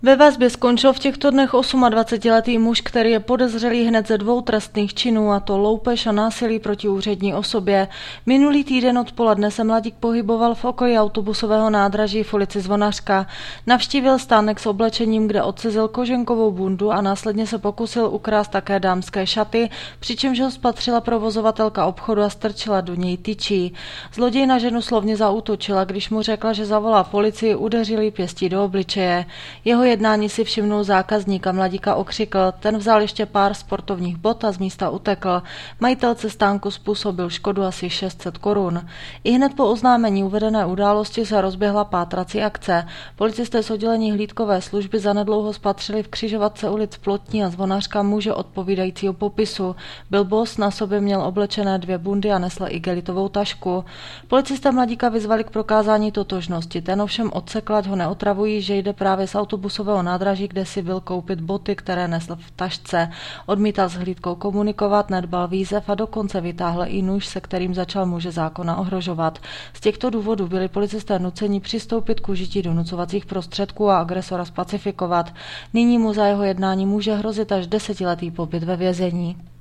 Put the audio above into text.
Ve vazbě skončil v těchto dnech 28letý muž, který je podezřelý hned ze 2 trestných činů, a to loupež a násilí proti úřední osobě. Minulý týden odpoledne se mladík pohyboval v okolí autobusového nádraží v ulici Zvonařka. Navštívil stánek s oblečením, kde odcizil koženkovou bundu a následně se pokusil ukrást také dámské šaty, přičemž ho spatřila provozovatelka obchodu a strčila do něj tyčí. Zloděj na ženu slovně zaútočila, když mu řekla, že zavolá policii, udeřil jí pěstí do obličeje. Jeho jednání si všimnul zákazník a mladíka okřikl, ten vzal ještě pár sportovních bot a z místa utekl. Majitelce stánku způsobil škodu asi 600 korun. Ihned po oznámení uvedené události se rozběhla pátrací akce. Policisté z oddělení hlídkové služby zanedlouho spatřili v křižovatce ulic Plotní a Zvonařka muže odpovídajícího popisu. Byl bos, na sobě měl oblečené 2 bundy a nesl igelitovou tašku. Policisté mladíka vyzvali k prokázání totožnosti. Ten ovšem odsekl, ať ho neotravují, že jde právě z autobusového nádraží, kde si byl koupit boty, které nesl v tašce. Odmítal s hlídkou komunikovat, nedbal výzev a dokonce vytáhl i nůž, se kterým začal muže zákona ohrožovat. Z těchto důvodů byli policisté nuceni přistoupit k užití donucovacích prostředků a agresora spacifikovat. Nyní mu za jeho jednání může hrozit až 10letý pobyt ve vězení.